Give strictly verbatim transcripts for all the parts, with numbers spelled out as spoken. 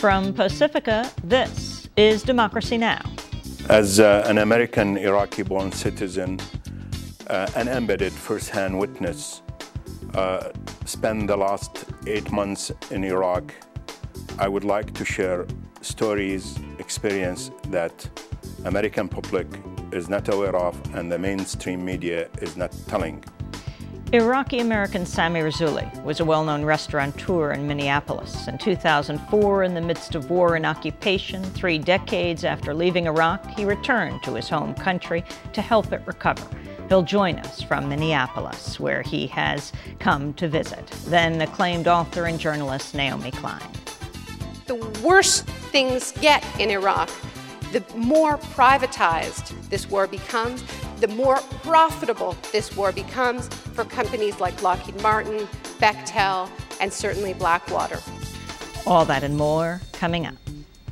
From Pacifica, this is Democracy Now! As uh, an American Iraqi-born citizen, uh, an embedded first-hand witness, uh, spent the last eight months in Iraq, I would like to share stories, experience that American public is not aware of and the mainstream media is not telling. Iraqi-American Sami Razzouli was a well-known restaurateur in Minneapolis. In two thousand four, in the midst of war and occupation, three decades after leaving Iraq, he returned to his home country to help it recover. He'll join us from Minneapolis, where he has come to visit. Then acclaimed author and journalist Naomi Klein. The worse things get in Iraq, the more privatized this war becomes, the more profitable this war becomes for companies like Lockheed Martin, Bechtel, and certainly Blackwater. All that and more coming up.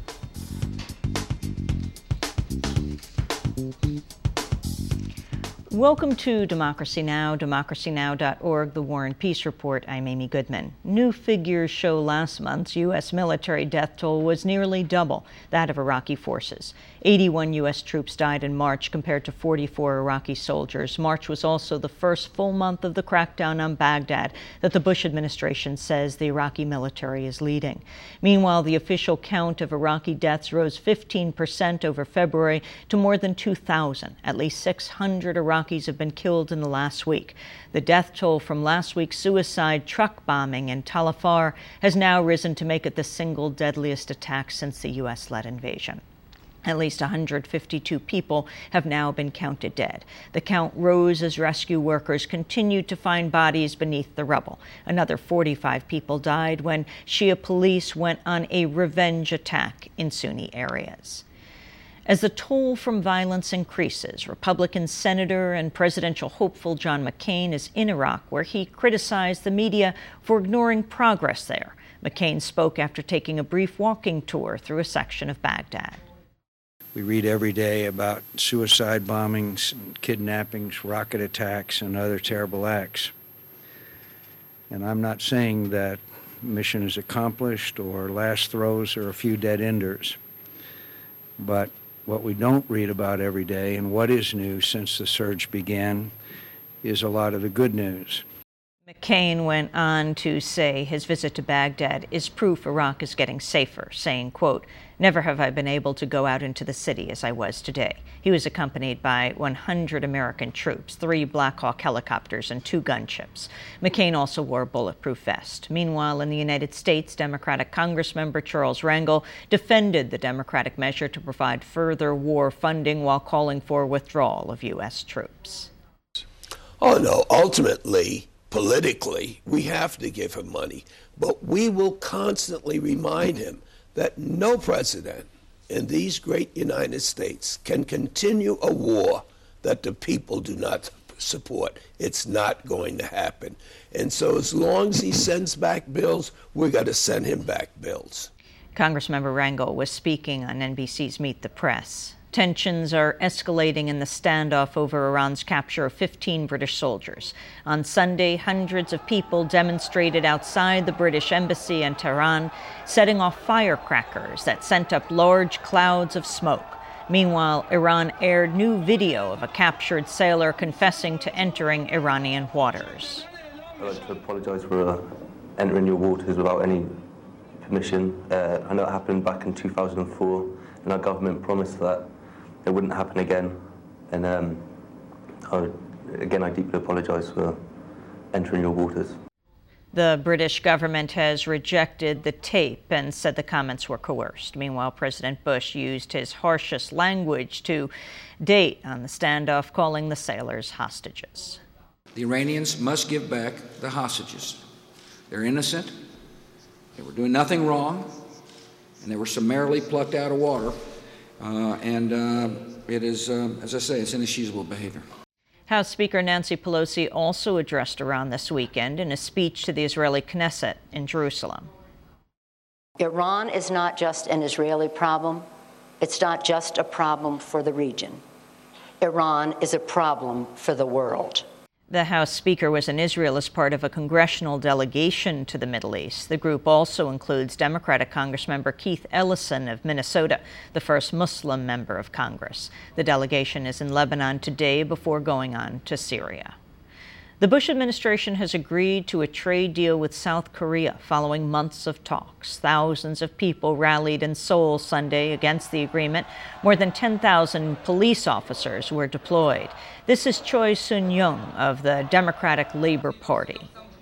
Welcome to Democracy Now!, democracy now dot org, the War and Peace Report. I'm Amy Goodman. New figures show last month's U S military death toll was nearly double that of Iraqi forces. eighty-one U S troops died in March compared to forty-four Iraqi soldiers. March was also the first full month of the crackdown on Baghdad that the Bush administration says the Iraqi military is leading. Meanwhile, the official count of Iraqi deaths rose fifteen percent over February to more than two thousand. At least six hundred Iraqis have been killed in the last week. The death toll from last week's suicide truck bombing in Tal Afar has now risen to make it the single deadliest attack since the U S-led invasion. At least one hundred fifty-two people have now been counted dead. The count rose as rescue workers continued to find bodies beneath the rubble. Another forty-five people died when Shia police went on a revenge attack in Sunni areas. As the toll from violence increases, Republican Senator and presidential hopeful John McCain is in Iraq, where he criticized the media for ignoring progress there. McCain spoke after taking a brief walking tour through a section of Baghdad. We read every day about suicide bombings, kidnappings, rocket attacks, and other terrible acts. And I'm not saying that mission is accomplished or last throws or a few dead enders, but what we don't read about every day and what is new since the surge began is a lot of the good news. McCain went on to say his visit to Baghdad is proof Iraq is getting safer, saying, quote, "Never have I been able to go out into the city as I was today." He was accompanied by one hundred American troops, three Black Hawk helicopters, and two gunships. McCain also wore a bulletproof vest. Meanwhile, in the United States, Democratic Congressmember Charles Rangel defended the Democratic measure to provide further war funding while calling for withdrawal of U S troops. Oh, no, ultimately, politically, we have to give him money, but we will constantly remind him that no president in these great United States can continue a war that the people do not support. It's not going to happen. And so as long as he sends back bills, we're going to send him back bills. Congressmember Rangel was speaking on N B C's Meet the Press. Tensions are escalating in the standoff over Iran's capture of fifteen British soldiers. On Sunday, hundreds of people demonstrated outside the British embassy in Tehran, setting off firecrackers that sent up large clouds of smoke. Meanwhile, Iran aired new video of a captured sailor confessing to entering Iranian waters. I'd like to apologize for uh, entering your waters without any permission. Uh, I know it happened back in two thousand four, and our government promised that it wouldn't happen again. And um, I, again, I deeply apologize for entering your waters. The British government has rejected the tape and said the comments were coerced. Meanwhile, President Bush used his harshest language to date on the standoff, calling the sailors hostages. The Iranians must give back the hostages. They're innocent. They were doing nothing wrong, and they were summarily plucked out of water. Uh, and uh, it is, um, as I say, it's inexcusable behavior. House Speaker Nancy Pelosi also addressed Iran this weekend in a speech to the Israeli Knesset in Jerusalem. Iran is not just an Israeli problem. It's not just a problem for the region. Iran is a problem for the world. The House Speaker was in Israel as part of a congressional delegation to the Middle East. The group also includes Democratic Congressmember Keith Ellison of Minnesota, the first Muslim member of Congress. The delegation is in Lebanon today before going on to Syria. The Bush administration has agreed to a trade deal with South Korea following months of talks. Thousands of people rallied in Seoul Sunday against the agreement. More than ten thousand police officers were deployed. This is Choi Soon-young of the Democratic Labor Party.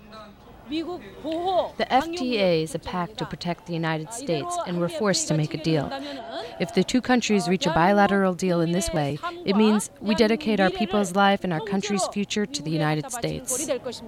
The F T A is a pact to protect the United States, and we're forced to make a deal. If the two countries reach a bilateral deal in this way, it means we dedicate our people's life and our country's future to the United States.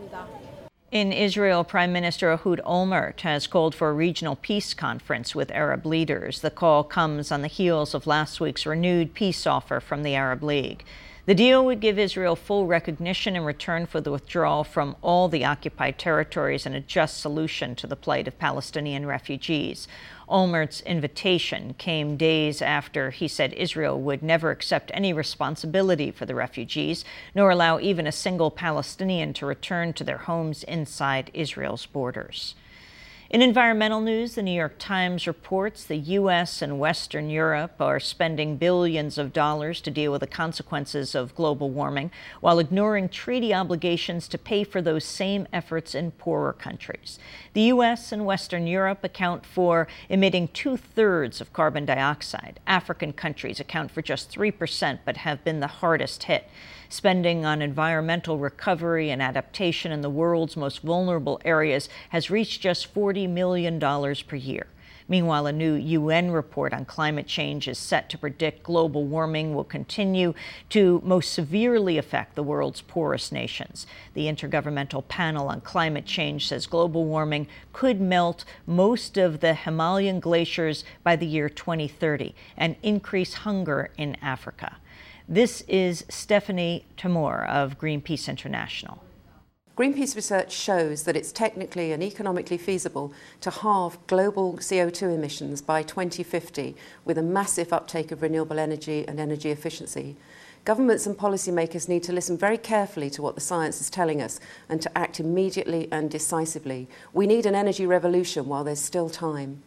In Israel, Prime Minister Ehud Olmert has called for a regional peace conference with Arab leaders. The call comes on the heels of last week's renewed peace offer from the Arab League. The deal would give Israel full recognition in return for the withdrawal from all the occupied territories and a just solution to the plight of Palestinian refugees. Olmert's invitation came days after he said Israel would never accept any responsibility for the refugees, nor allow even a single Palestinian to return to their homes inside Israel's borders. In environmental news, the New York Times reports the U S and Western Europe are spending billions of dollars to deal with the consequences of global warming, while ignoring treaty obligations to pay for those same efforts in poorer countries. The U S and Western Europe account for emitting two-thirds of carbon dioxide. African countries account for just three percent, but have been the hardest hit. Spending on environmental recovery and adaptation in the world's most vulnerable areas has reached just forty million dollars per year. Meanwhile, a new U N report on climate change is set to predict global warming will continue to most severely affect the world's poorest nations. The Intergovernmental Panel on Climate Change says global warming could melt most of the Himalayan glaciers by the year twenty thirty and increase hunger in Africa. This is Stephanie Tamor of Greenpeace International. Greenpeace research shows that it's technically and economically feasible to halve global C O two emissions by twenty fifty with a massive uptake of renewable energy and energy efficiency. Governments and policymakers need to listen very carefully to what the science is telling us and to act immediately and decisively. We need an energy revolution while there's still time.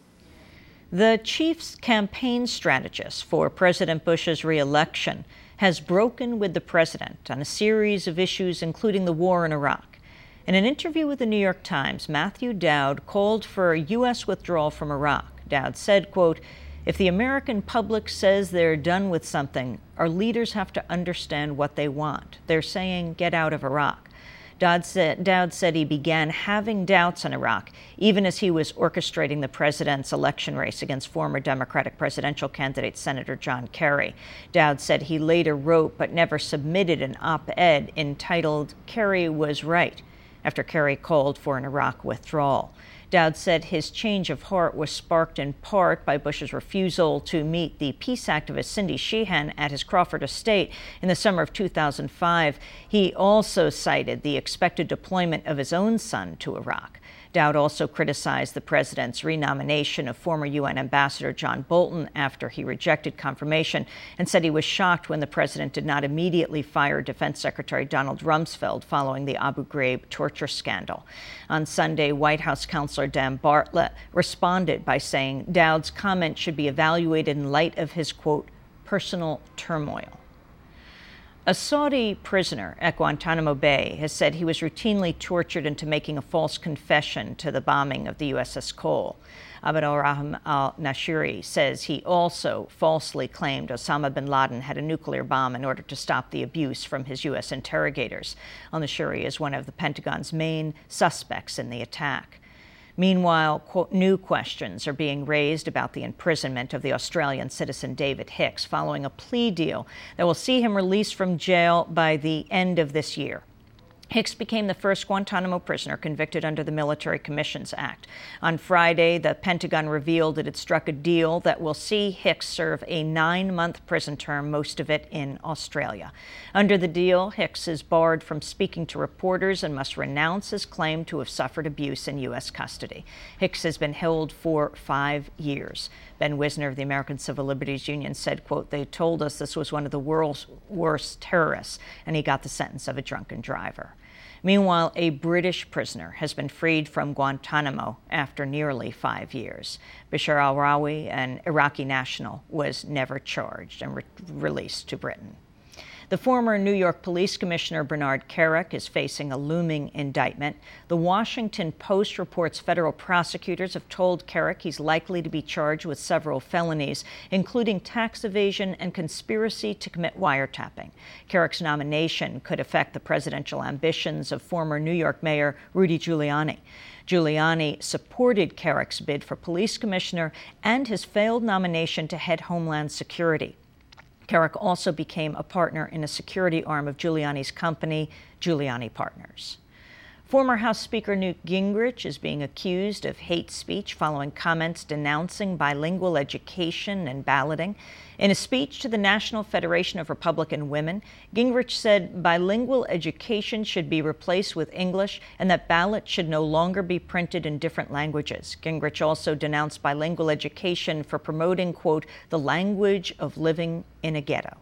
The chief's campaign strategist for President Bush's re-election has broken with the president on a series of issues, including the war in Iraq. In an interview with the New York Times, Matthew Dowd called for a U S withdrawal from Iraq. Dowd said, quote, "If the American public says they're done with something, our leaders have to understand what they want. They're saying, get out of Iraq." Dowd said, Dowd said he began having doubts on Iraq, even as he was orchestrating the president's election race against former Democratic presidential candidate Senator John Kerry. Dowd said he later wrote but never submitted an op-ed entitled "Kerry Was Right," after Kerry called for an Iraq withdrawal. Dowd said his change of heart was sparked in part by Bush's refusal to meet the peace activist Cindy Sheehan at his Crawford estate in the summer of two thousand five. He also cited the expected deployment of his own son to Iraq. Dowd also criticized the president's renomination of former U N Ambassador John Bolton after he rejected confirmation, and said he was shocked when the president did not immediately fire Defense Secretary Donald Rumsfeld following the Abu Ghraib torture scandal. On Sunday, White House Counselor Dan Bartlett responded by saying Dowd's comment should be evaluated in light of his, quote, personal turmoil. A Saudi prisoner at Guantanamo Bay has said he was routinely tortured into making a false confession to the bombing of the U S S Cole. Abd al-Rahim al-Nashiri says he also falsely claimed Osama bin Laden had a nuclear bomb in order to stop the abuse from his U S interrogators. Al-Nashiri is one of the Pentagon's main suspects in the attack. Meanwhile, quote, new questions are being raised about the imprisonment of the Australian citizen David Hicks following a plea deal that will see him released from jail by the end of this year. Hicks became the first Guantanamo prisoner convicted under the Military Commissions Act. On Friday, the Pentagon revealed it had struck a deal that will see Hicks serve a nine-month prison term, most of it in Australia. Under the deal, Hicks is barred from speaking to reporters and must renounce his claim to have suffered abuse in U S custody. Hicks has been held for five years. Ben Wisner of the American Civil Liberties Union said, quote, "They told us this was one of the world's worst terrorists, and he got the sentence of a drunken driver." Meanwhile, a British prisoner has been freed from Guantanamo after nearly five years. Bashar al-Rawi, an Iraqi national, was never charged and re- released to Britain. The former New York Police Commissioner Bernard Kerik is facing a looming indictment. The Washington Post reports federal prosecutors have told Kerik he's likely to be charged with several felonies, including tax evasion and conspiracy to commit wiretapping. Kerik's nomination could affect the presidential ambitions of former New York Mayor Rudy Giuliani. Giuliani supported Kerik's bid for police commissioner and his failed nomination to head Homeland Security. Kerik also became a partner in a security arm of Giuliani's company, Giuliani Partners. Former House Speaker Newt Gingrich is being accused of hate speech following comments denouncing bilingual education and balloting. In a speech to the National Federation of Republican Women, Gingrich said bilingual education should be replaced with English and that ballots should no longer be printed in different languages. Gingrich also denounced bilingual education for promoting, quote, the language of living in a ghetto.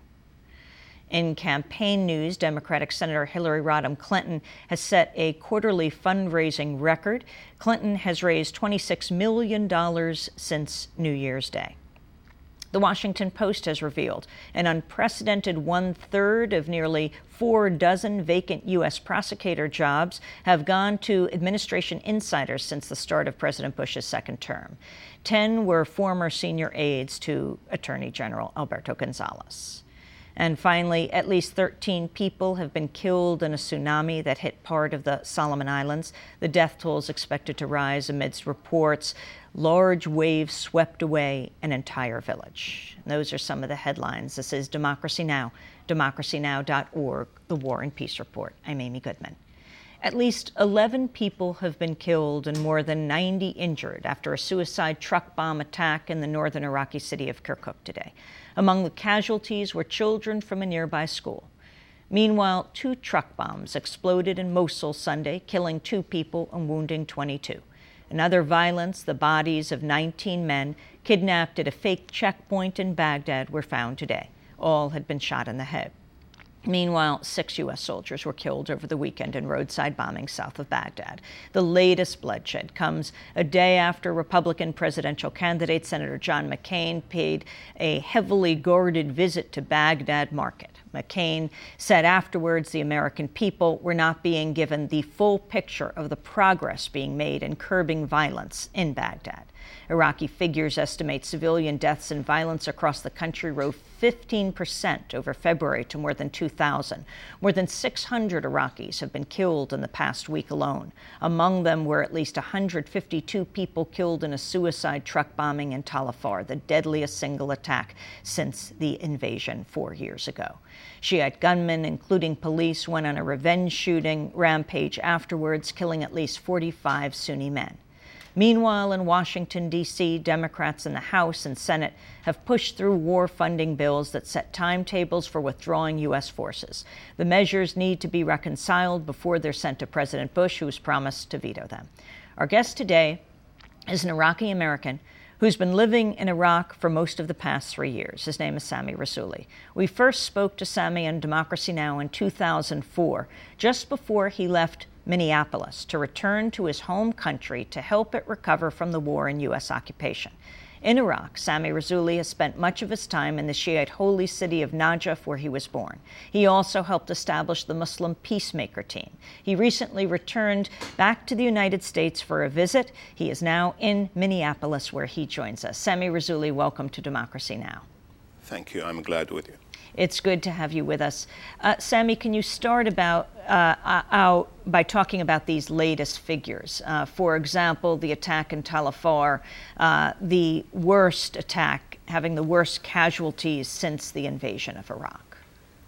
In campaign news, Democratic Senator Hillary Rodham Clinton has set a quarterly fundraising record. Clinton has raised twenty-six million dollars since New Year's Day. The Washington Post has revealed an unprecedented one-third of nearly four dozen vacant U S prosecutor jobs have gone to administration insiders since the start of President Bush's second term. Ten were former senior aides to Attorney General Alberto Gonzales. And finally, at least thirteen people have been killed in a tsunami that hit part of the Solomon Islands. The death toll is expected to rise amidst reports large waves swept away an entire village. And those are some of the headlines. This is Democracy Now!, democracy now dot org, the War and Peace Report. I'm Amy Goodman. At least eleven people have been killed and more than ninety injured after a suicide truck bomb attack in the northern Iraqi city of Kirkuk today. Among the casualties were children from a nearby school. Meanwhile, two truck bombs exploded in Mosul Sunday, killing two people and wounding twenty-two. In other violence, the bodies of nineteen men kidnapped at a fake checkpoint in Baghdad were found today. All had been shot in the head. Meanwhile, six U S soldiers were killed over the weekend in roadside bombings south of Baghdad. The latest bloodshed comes a day after Republican presidential candidate Senator John McCain paid a heavily guarded visit to Baghdad Market. McCain said afterwards the American people were not being given the full picture of the progress being made in curbing violence in Baghdad. Iraqi figures estimate civilian deaths and violence across the country rose fifteen percent over February to more than two thousand. More than six hundred Iraqis have been killed in the past week alone. Among them were at least one hundred fifty-two people killed in a suicide truck bombing in Tal Afar, the deadliest single attack since the invasion four years ago. Shiite gunmen, including police, went on a revenge shooting rampage afterwards, killing at least forty-five Sunni men. Meanwhile, in Washington, D C, Democrats in the House and Senate have pushed through war funding bills that set timetables for withdrawing U S forces. The measures need to be reconciled before they're sent to President Bush, who's promised to veto them. Our guest today is an Iraqi American who's been living in Iraq for most of the past three years. His name is Sami Rassouli. We first spoke to Sami on Democracy Now! In two thousand four, just before he left Minneapolis to return to his home country to help it recover from the war and U S occupation. In Iraq, Sami Rassouli has spent much of his time in the Shiite holy city of Najaf, where he was born. He also helped establish the Muslim Peacemaker Team. He recently returned back to the United States for a visit. He is now in Minneapolis, where he joins us. Sami Rassouli, welcome to Democracy Now! Thank you. I'm glad with you. It's good to have you with us. Uh, Sami, can you start about uh, out by talking about these latest figures? Uh, for example, the attack in Tal Afar, uh, the worst attack, having the worst casualties since the invasion of Iraq.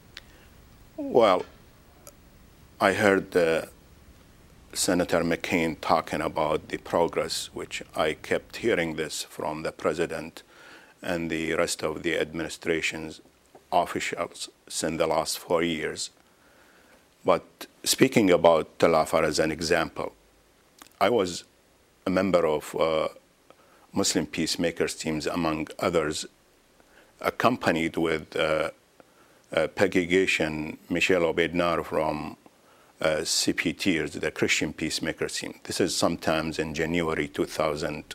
Well, I heard uh, Senator McCain talking about the progress, which I kept hearing this from the president and the rest of the administration's officials in the last four years. But speaking about Tal Afar as an example, I was a member of uh, Muslim Peacemakers teams, among others, accompanied with uh, uh, Peggy Gish and Michelle Obeidnar from uh, C P Ters, the Christian Peacemaker team. This is sometimes in January two thousand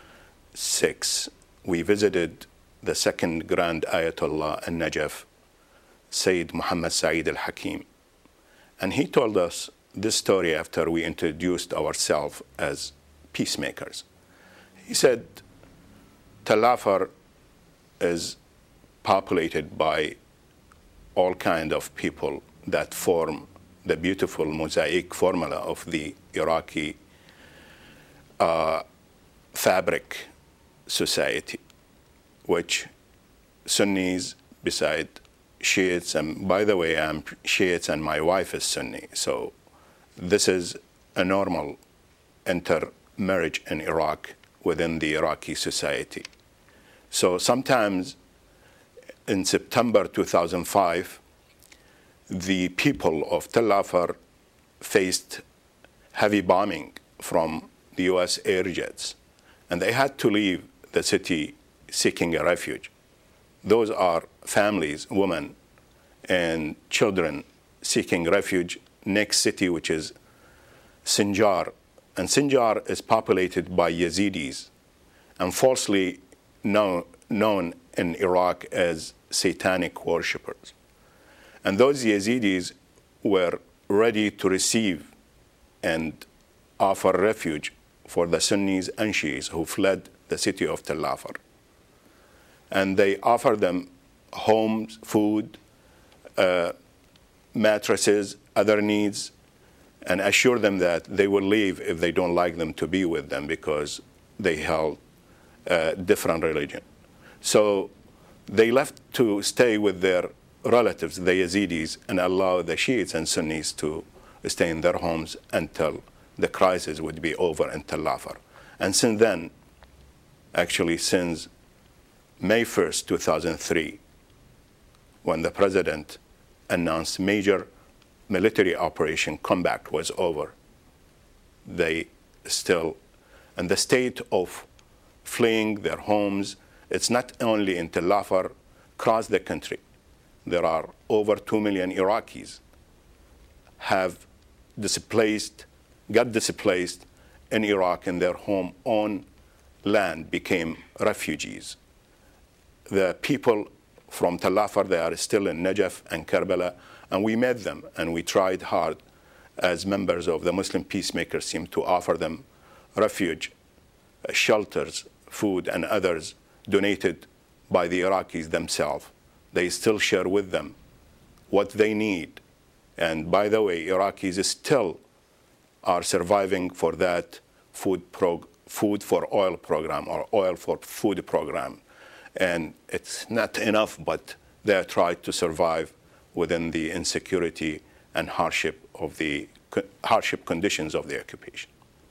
six. We visited the second Grand Ayatollah in Najaf, Sayyid Muhammad Sa'id al-Hakim. And he told us this story after we introduced ourselves as peacemakers. He said, Tel Afar is populated by all kinds of people that form the beautiful mosaic formula of the Iraqi uh, fabric society, which Sunnis beside Shiites, and by the way, I'm Shiites and my wife is Sunni, so this is a normal intermarriage in Iraq within the Iraqi society. So sometimes in September two thousand five, the people of Tel Afar faced heavy bombing from the U S air jets, and they had to leave the city seeking a refuge. Those are families, women, and children seeking refuge. Next city, which is Sinjar. And Sinjar is populated by Yazidis and falsely known, known in Iraq as satanic worshippers. And those Yazidis were ready to receive and offer refuge for the Sunnis and Shiites who fled the city of Tel Afar. And they offered them homes, food, uh, mattresses, other needs, and assure them that they will leave if they don't like them to be with them because they held a different religion. So they left to stay with their relatives, the Yazidis, and allow the Shiites and Sunnis to stay in their homes until the crisis would be over in Tel Afar. And since then, actually since May first, two thousand three, when the president announced major military operation combat was over, they still, in the state of fleeing their homes, it's not only in Tel Afar, across the country. There are over two million Iraqis have displaced, got displaced in Iraq in their home own land, became refugees. The people from Tel Afar, they are still in Najaf and Karbala, and we met them and we tried hard as members of the Muslim Peacemakers team to offer them refuge, shelters, food, and others donated by the Iraqis themselves. They still share with them what they need. And by the way, Iraqis still are surviving for that food, prog- food for oil program or oil for food program. And it's not enough, but they try to survive within the insecurity and hardship of the hardship conditions of the occupation.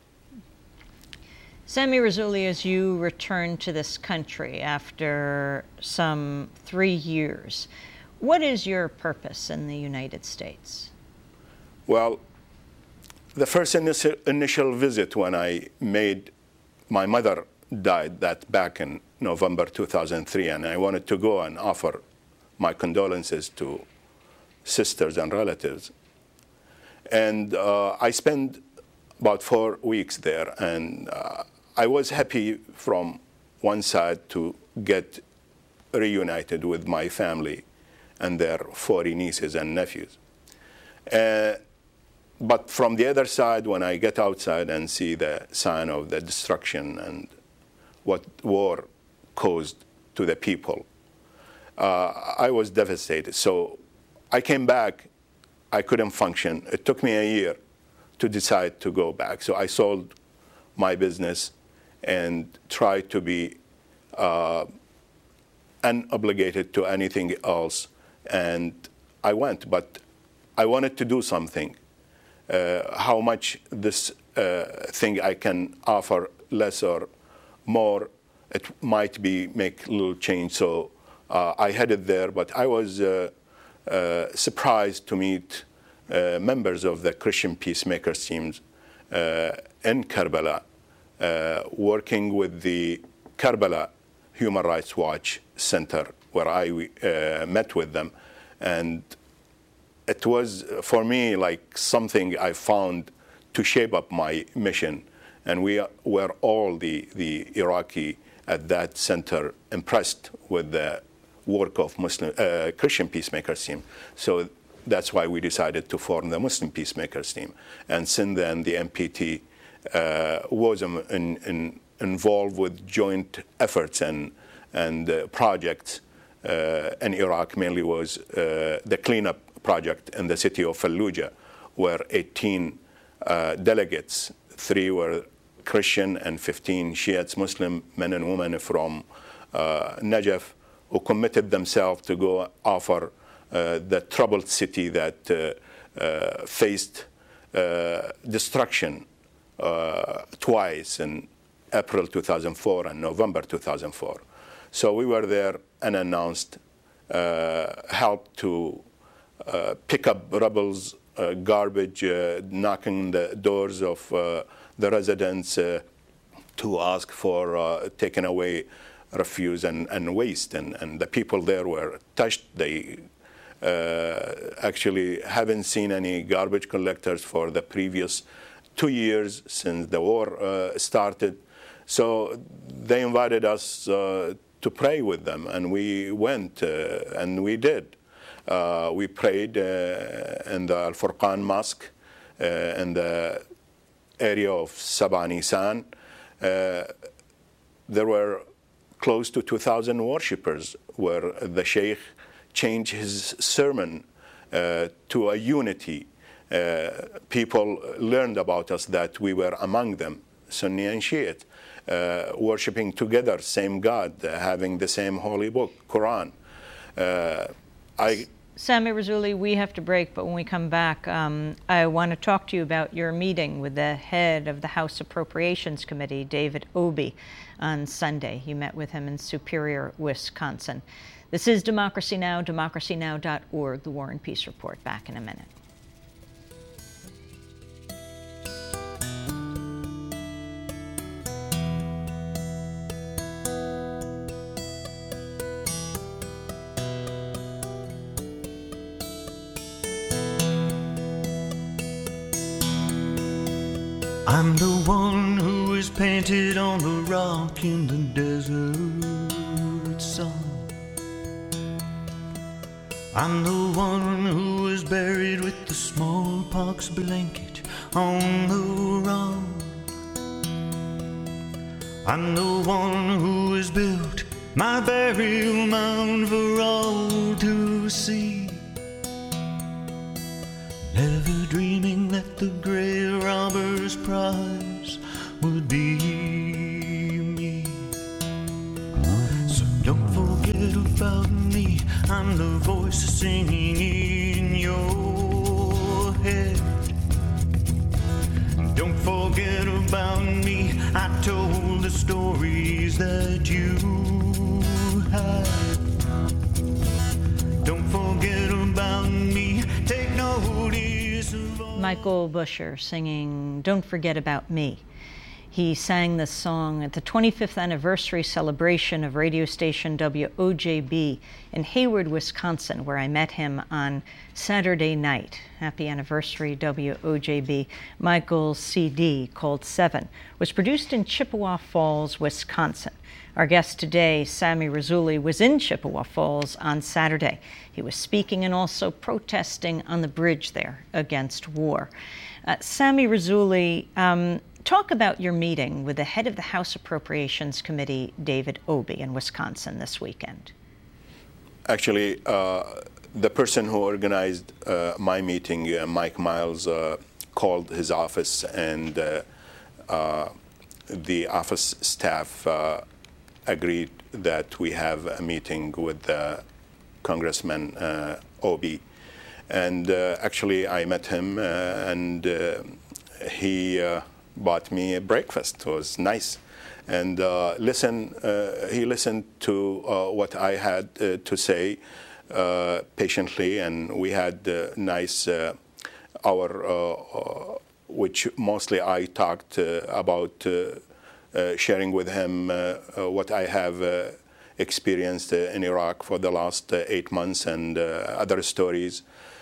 Sami Rassouli, as you return to this country after some three years, what is your purpose in the United States? Well, the first initial, initial visit when I made, my mother died that back in November two thousand three, and I wanted to go and offer my condolences to sisters and relatives. And uh, I spent about four weeks there, and uh, I was happy from one side to get reunited with my family and their forty nieces and nephews. Uh, but from the other side, when I get outside and see the sign of the destruction and what war caused to the people, uh, I was devastated. So I came back, I couldn't function. It took me a year to decide to go back. So I sold my business and tried to be uh, unobligated to anything else. And I went, but I wanted to do something. Uh, how much this uh, thing I can offer, less or more, it might be make a little change. So uh, I headed there, but I was uh, uh, surprised to meet uh, members of the Christian Peacemakers teams uh, in Karbala, uh, working with the Karbala Human Rights Watch Center, where I uh, met with them. And it was, for me, like something I found to shape up my mission. And we were all, the, the Iraqi at that center, impressed with the work of Muslim, uh, Christian Peacemakers team. So that's why we decided to form the Muslim Peacemakers team. And since then, the M P T uh, was in, in, involved with joint efforts and, and uh, projects uh, in Iraq. Mainly was uh, the cleanup project in the city of Fallujah, where eighteen uh, delegates, three were Christian and fifteen Shiites, Muslim men and women from uh, Najaf, who committed themselves to go offer uh, the troubled city that uh, uh, faced uh, destruction uh, twice in April two thousand four and November two thousand four. So we were there and announced uh, help to uh, pick up rebels, uh, garbage, uh, knocking the doors of uh, the residents uh, to ask for uh, taking away refuse and, and waste. And, and the people there were touched. They uh, actually haven't seen any garbage collectors for the previous two years since the war uh, started. So they invited us uh, to pray with them, and we went, uh, and we did. Uh, we prayed uh, in the Al-Furqan Mosque uh, in the area of Sabah Nisan. Uh, there were close to two thousand worshippers, where the Sheikh changed his sermon uh, to a unity. Uh, people learned about us that we were among them, Sunni and Shiite, uh, worshipping together, same God, uh, having the same holy book, Quran. Uh, I Sami Rassouli, we have to break, but when we come back, um, I want to talk to you about your meeting with the head of the House Appropriations Committee, David Obey, on Sunday. You met with him in Superior, Wisconsin. This is Democracy Now!, democracy now dot org, the War and Peace Report. Back in a minute. I'm the one who is painted on the rock in the desert sun. I'm the one who is buried with the smallpox blanket on the run. I'm the one who has built my burial mound for all to see, never dreaming that the grave robber's prize would be me. So don't forget about me, I'm the voice singing in your head. Don't forget about me, I told the stories that you had. Don't forget about me, take notice of all. Michael Busher singing Don't Forget About Me. He sang this song at the twenty-fifth anniversary celebration of radio station W O J B in Hayward, Wisconsin, where I met him on Saturday night. Happy anniversary, W O J B. Michael's C D, called Seven, was produced in Chippewa Falls, Wisconsin. Our guest today, Sami Rassouli, was in Chippewa Falls on Saturday. He was speaking and also protesting on the bridge there against war. Uh, Sami Rassouli, um, talk about your meeting with the head of the House Appropriations Committee, David Obey, in Wisconsin this weekend. Actually, uh, the person who organized uh, my meeting, uh, Mike Miles, uh, called his office, and uh, uh, the office staff uh, agreed that we have a meeting with uh, Congressman uh, Obey. And uh, actually, I met him, uh, and uh, he uh, bought me a breakfast. It was nice. And uh, listen, uh, he listened to uh, what I had uh, to say uh, patiently, and we had a nice uh, hour, uh, uh, which mostly I talked uh, about uh, uh, sharing with him uh, uh, what I have uh, experienced uh, in Iraq for the last uh, eight months and uh, other stories.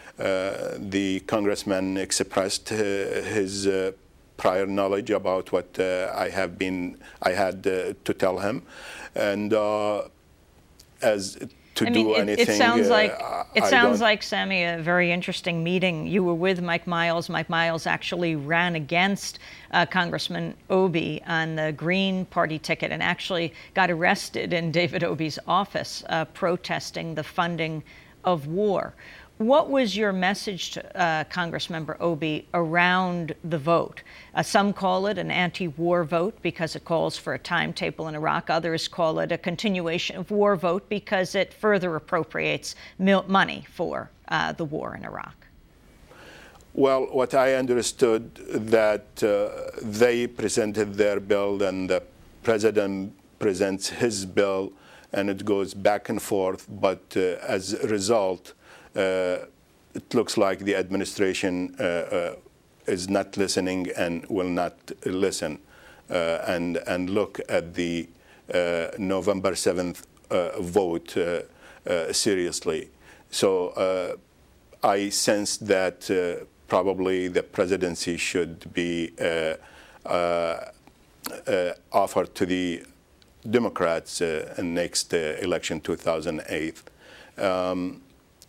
Uh, the congressman expressed uh, his uh, prior knowledge about what uh, I have been, I had uh, to tell him, and uh, as to I mean, do it, anything. It sounds uh, like it I sounds don't- like, Sami, a very interesting meeting. You were with Mike Miles. Mike Miles actually ran against uh, Congressman Obey on the Green Party ticket and actually got arrested in David Obey's office uh, protesting the funding of war. What was your message to uh, Congressmember Obey around the vote? Uh, some call it an anti-war vote because it calls for a timetable in Iraq. Others call it a continuation of war vote because it further appropriates mil- money for uh, the war in Iraq. Well, what I understood that uh, they presented their bill and the president presents his bill and it goes back and forth, but uh, as a result, Uh, it looks like the administration uh, uh, is not listening and will not listen uh, and and look at the uh, November seventh uh, vote uh, uh, seriously. So uh, I sense that uh, probably the presidency should be uh, uh, uh, offered to the Democrats uh, in next uh, election, two thousand eight. Um,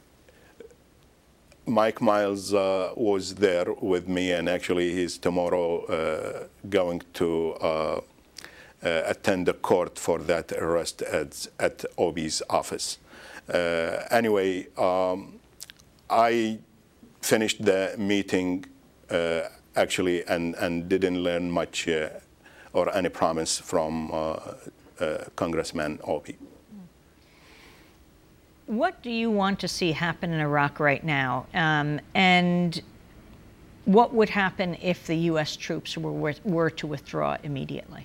Mike Miles uh, was there with me, and actually he's tomorrow uh, going to uh, uh, attend the court for that arrest at, at Obey's office. Uh, anyway, um, I finished the meeting uh, actually and, and didn't learn much uh, or any promise from uh, uh, Congressman Obey. What do you want to see happen in Iraq right now? Um, and what would happen if the U S troops were, were to withdraw immediately?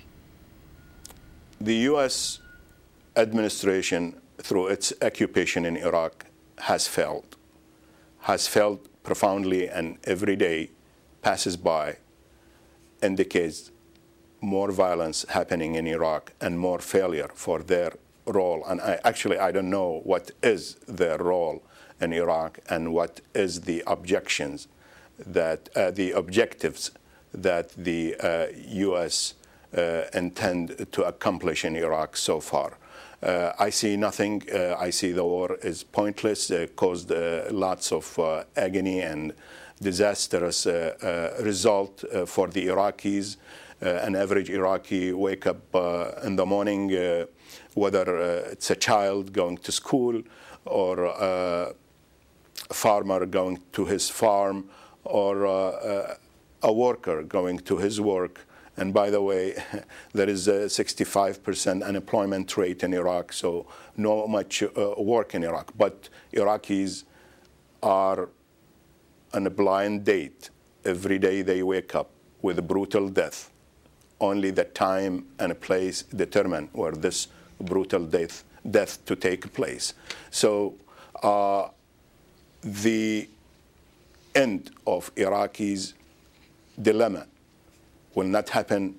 The U S administration, through its occupation in Iraq, has failed, has failed profoundly, and every day passes by indicates more violence happening in Iraq and more failure for their role. And I, actually, I don't know what is their role in Iraq and what is the objections that uh, the objectives that the uh, U S uh, intend to accomplish in Iraq so far. Uh, I see nothing. Uh, I see the war is pointless, uh, caused uh, lots of uh, agony and disastrous uh, uh, result uh, for the Iraqis. Uh, an average Iraqi wake up uh, in the morning, uh, whether uh, it's a child going to school or uh, a farmer going to his farm or uh, uh, a worker going to his work. And by the way, there is a sixty-five percent unemployment rate in Iraq, so not much uh, work in Iraq. But Iraqis are on a blind date. Every day they wake up with a brutal death. Only the time and a place determine where this brutal death, death to take place. So uh, the end of Iraqis' dilemma will not happen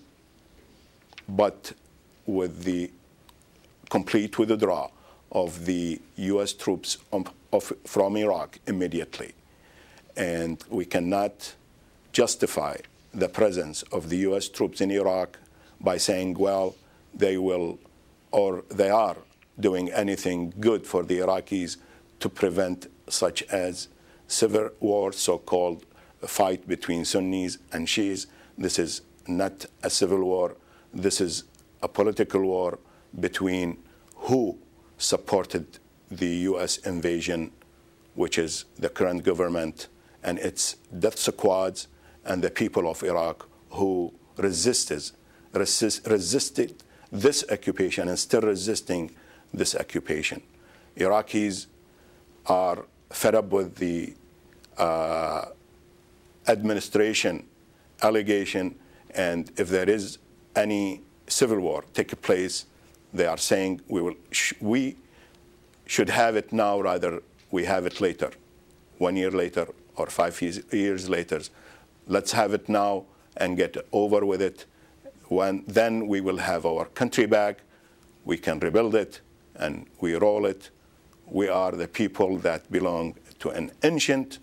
but with the complete withdrawal of the U S troops of, of, from Iraq immediately. And we cannot justify the presence of the U S troops in Iraq by saying, well, they will or they are doing anything good for the Iraqis to prevent such as civil war, so-called fight between Sunnis and Shias. This is not a civil war. This is a political war between who supported the U S invasion, which is the current government and its death squads, and the people of Iraq who resisted, resist, resisted this occupation and still resisting this occupation. Iraqis are fed up with the uh, administration allegation, and if there is any civil war take place, they are saying we will sh- we should have it now, rather we have it later, one year later or five years, years later. Let's have it now and get over with it. When then we will have our country back, we can rebuild it and we roll it. We are the people that belong to an ancient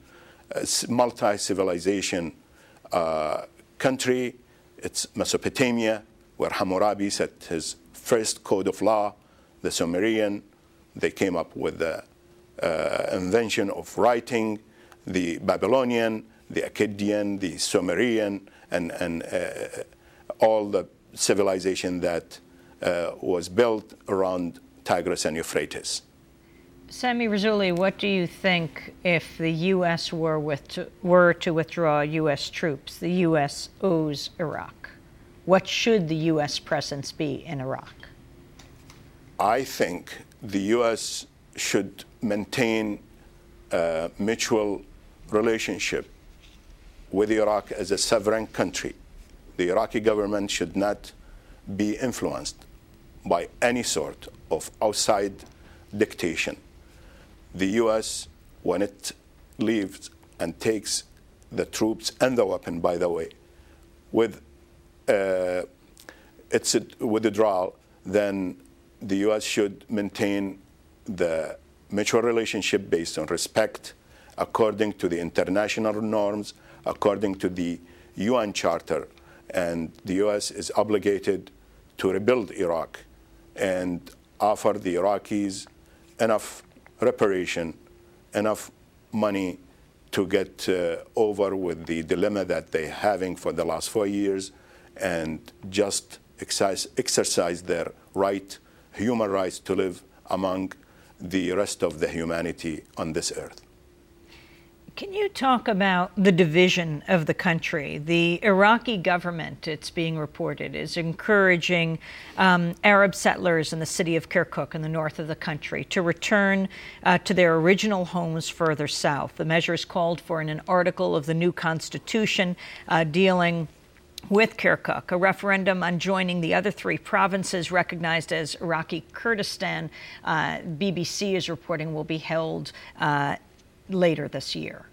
multi-civilization uh, country. It's Mesopotamia, where Hammurabi set his first code of law, the Sumerian. They came up with the uh, invention of writing, the Babylonian, the Akkadian, the Sumerian, and, and uh, all the civilization that uh, was built around Tigris and Euphrates. Sami Rassouli, what do you think if the U S were, with to, were to withdraw U S troops? The U S owes Iraq. What should the U S presence be in Iraq? I think the U S should maintain a mutual relationship with Iraq as a sovereign country. The Iraqi government should not be influenced by any sort of outside dictation. The U S, when it leaves and takes the troops and the weapon, by the way, with uh, its withdrawal, then the U S should maintain the mutual relationship based on respect, according to the international norms, according to the U N Charter. And the U S is obligated to rebuild Iraq and offer the Iraqis enough reparation, enough money to get uh, over with the dilemma that they're having for the last four years and just exercise, exercise their right, human rights to live among the rest of the humanity on this earth. Can you talk about the division of the country? The Iraqi government, it's being reported, is encouraging um, Arab settlers in the city of Kirkuk in the north of the country to return uh, to their original homes further south. The measure is called for in an article of the new constitution uh, dealing with Kirkuk. A referendum on joining the other three provinces recognized as Iraqi Kurdistan, uh, B B C is reporting, will be held uh, later this year.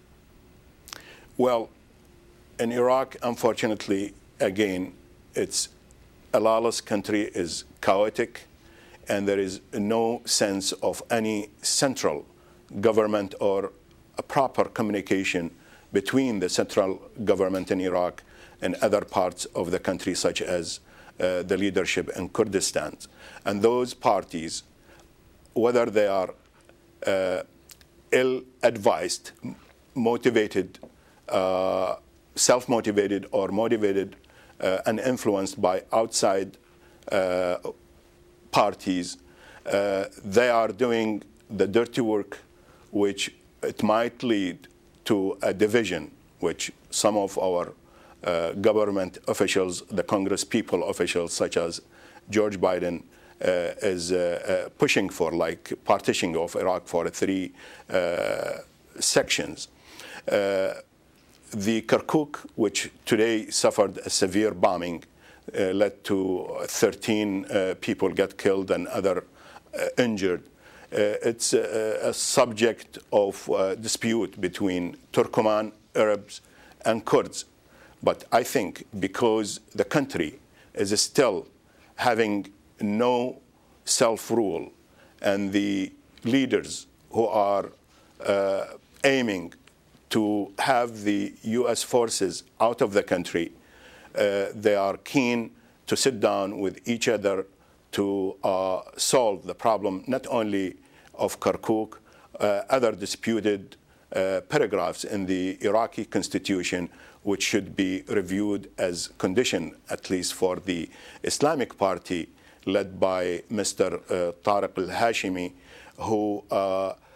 Well, in Iraq, unfortunately, again, it's a lawless country, is chaotic, and there is no sense of any central government or a proper communication between the central government in Iraq and other parts of the country, such as uh, the leadership in Kurdistan. And those parties, whether they are uh, ill-advised, motivated, uh, self-motivated, or motivated uh, and influenced by outside uh, parties, uh, they are doing the dirty work, which it might lead to a division, which some of our uh, government officials, the Congress people officials, such as George Biden, Uh, is uh, uh, pushing for, like partitioning of Iraq for three uh, sections. Uh, the Kirkuk, which today suffered a severe bombing, uh, led to thirteen uh, people get killed and other uh, injured. Uh, it's a, a subject of uh, dispute between Turkoman, Arabs, and Kurds. But I think because the country is still having no self-rule, and the leaders who are uh, aiming to have the U S forces out of the country, uh, they are keen to sit down with each other to uh, solve the problem, not only of Kirkuk, uh, other disputed uh, paragraphs in the Iraqi constitution, which should be reviewed as condition, at least for the Islamic Party, led by Mister Uh, Tariq al-Hashimi, who uh,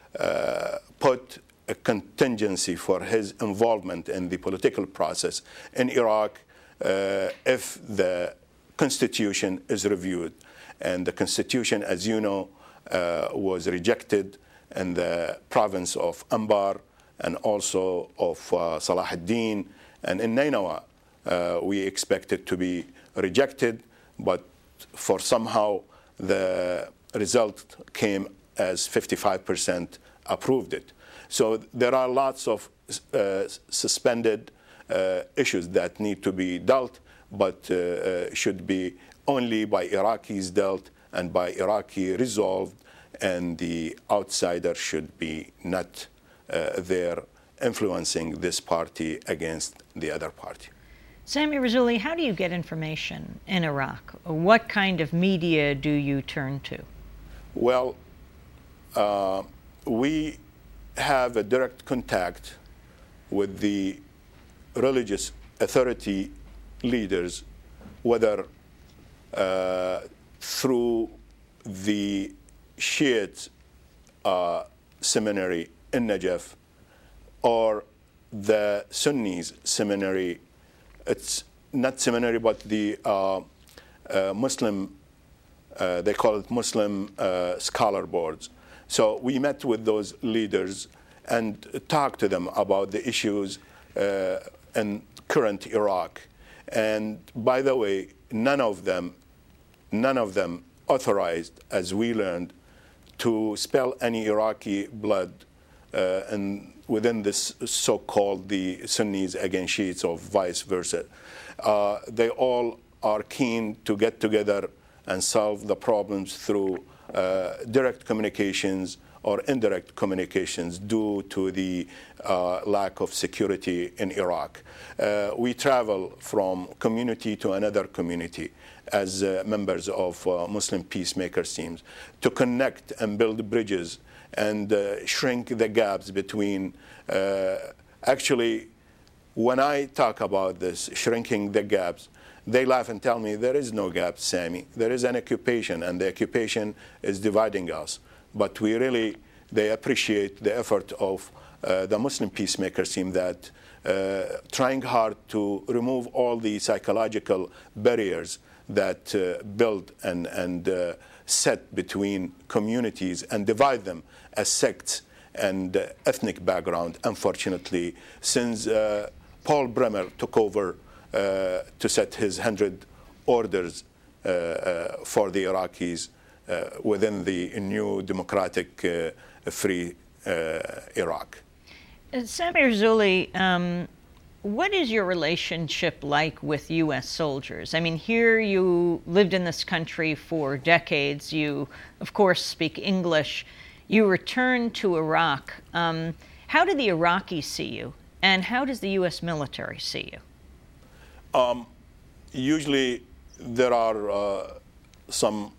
uh, put a contingency for his involvement in the political process in Iraq uh, if the constitution is reviewed. And the constitution, as you know, uh, was rejected in the province of Anbar and also of uh, Salah ad-Din. And in Nainawa, uh, we expect it to be rejected, but for somehow the result came as fifty-five percent approved it. So there are lots of uh, suspended uh, issues that need to be dealt, but uh, uh, should be only by Iraqis dealt and by Iraqi resolved, and the outsider should be not uh, there influencing this party against the other party. Sami Rassouli, how do you get information in Iraq? What kind of media do you turn to? Well, uh, we have a direct contact with the religious authority leaders, whether uh, through the Shiite uh, seminary in Najaf or the Sunnis seminary. It's not seminary, but the uh, uh, Muslim, uh, they call it Muslim uh, scholar boards. So we met with those leaders and talked to them about the issues uh, in current Iraq. And by the way, none of them, none of them authorized, as we learned, to spill any Iraqi blood uh, and within this so-called the Sunnis against Shiites or vice versa. Uh, they all are keen to get together and solve the problems through uh, direct communications or indirect communications due to the uh, lack of security in Iraq. Uh, we travel from community to another community as uh, members of uh, Muslim peacemakers teams to connect and build bridges and uh, shrink the gaps between, uh, actually, when I talk about this, shrinking the gaps, they laugh and tell me there is no gap, Sami. There is an occupation, and the occupation is dividing us. But we really, they appreciate the effort of uh, the Muslim peacemakers team that uh, trying hard to remove all the psychological barriers that uh, build and, and uh, set between communities and divide them as sects and uh, ethnic background, unfortunately, since uh, Paul Bremer took over uh, to set his hundred orders uh, uh, for the Iraqis uh, within the new democratic, uh, free uh, Iraq. Uh, Sami Rassouli, um, what is your relationship like with U S soldiers? I mean, here you lived in this country for decades. You, of course, speak English. You returned to Iraq. Um, how do the Iraqis see you, and how does the U S military see you? Um, usually, there are uh, some,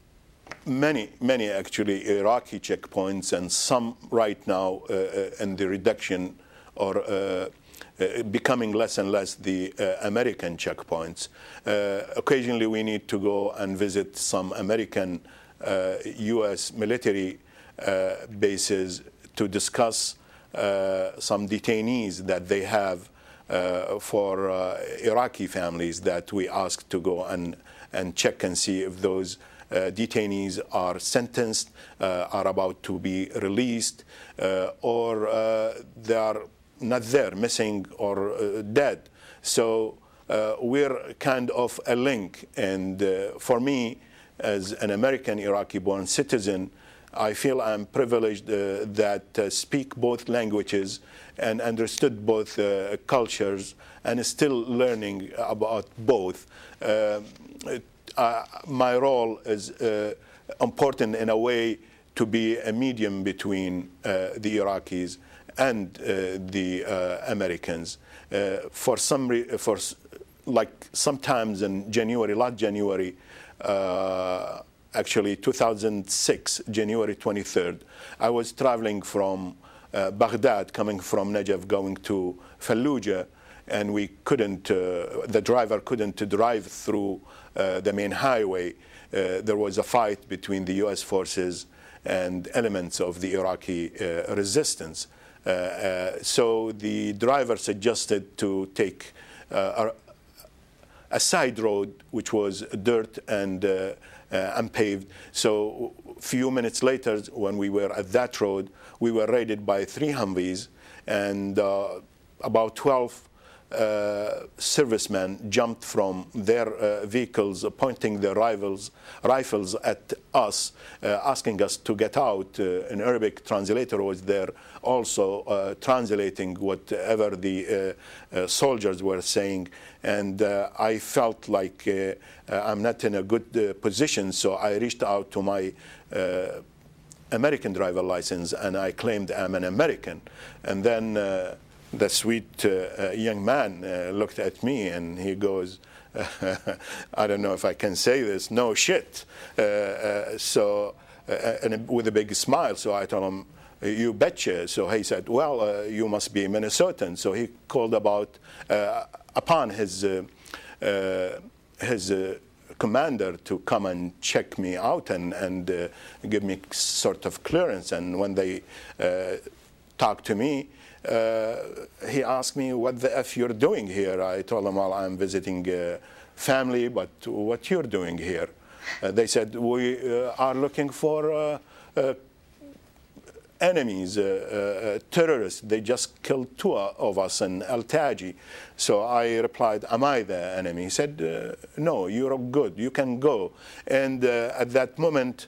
many, many actually Iraqi checkpoints, and some right now uh, in the reduction or uh, Uh, becoming less and less the uh, American checkpoints. Uh, occasionally we need to go and visit some American uh, U S military uh, bases to discuss uh, some detainees that they have uh, for uh, Iraqi families that we ask to go and, and check and see if those uh, detainees are sentenced, uh, are about to be released, uh, or uh, they are not there, missing or uh, dead. So uh, we're kind of a link. And uh, for me, as an American Iraqi-born citizen, I feel I'm privileged uh, that uh, speak both languages and understood both uh, cultures and is still learning about both. Uh, uh, my role is uh, important in a way to be a medium between uh, the Iraqis and uh, the uh, Americans. Uh, for some, re for like sometimes in January, last January, uh, actually two thousand six, January twenty-third, I was traveling from uh, Baghdad, coming from Najaf, going to Fallujah, and we couldn't, uh, the driver couldn't drive through uh, the main highway. Uh, there was a fight between the U S forces and elements of the Iraqi uh, resistance. Uh, uh, so the driver suggested to take uh, a, a side road, which was dirt and uh, uh, unpaved. So a few minutes later, when we were at that road, we were raided by three Humvees, and uh, about twelve uh, servicemen jumped from their uh, vehicles, pointing their rifles, rifles at us, uh, asking us to get out. Uh, an Arabic translator was there also uh, translating whatever the uh, uh, soldiers were saying. And uh, I felt like uh, uh, I'm not in a good uh, position, so I reached out to my uh, American driver license, and I claimed I'm an American. And then uh, the sweet uh, young man uh, looked at me and he goes, I don't know if I can say this, no shit. Uh, uh, so, uh, and with a big smile, so I told him, you betcha. So he said, well, uh, you must be Minnesotan. So he called about, uh, upon his, uh, uh, his uh, commander to come and check me out and, and uh, give me sort of clearance. And when they uh, talked to me, uh, he asked me, what the F you're doing here? I told him, well, I'm visiting uh, family, but what you're doing here? Uh, they said, we uh, are looking for uh, uh, enemies, uh, uh, terrorists. They just killed two of us in Al-Taji. So I replied, am I the enemy? He said, uh, no, you're good, you can go. And uh, at that moment,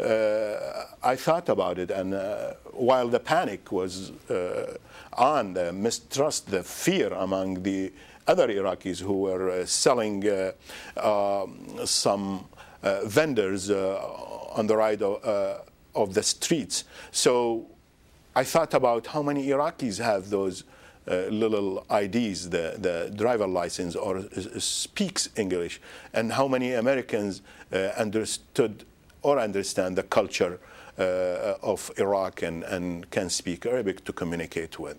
uh, I thought about it, and uh, while the panic was uh, on, the mistrust, the fear among the other Iraqis who were uh, selling uh, uh, some uh, vendors uh, on the right of, uh, of the streets. So I thought about how many Iraqis have those uh, little I Ds, the, the driver license, or uh, speaks English, and how many Americans uh, understood or understand the culture uh, of Iraq and, and can speak Arabic to communicate with.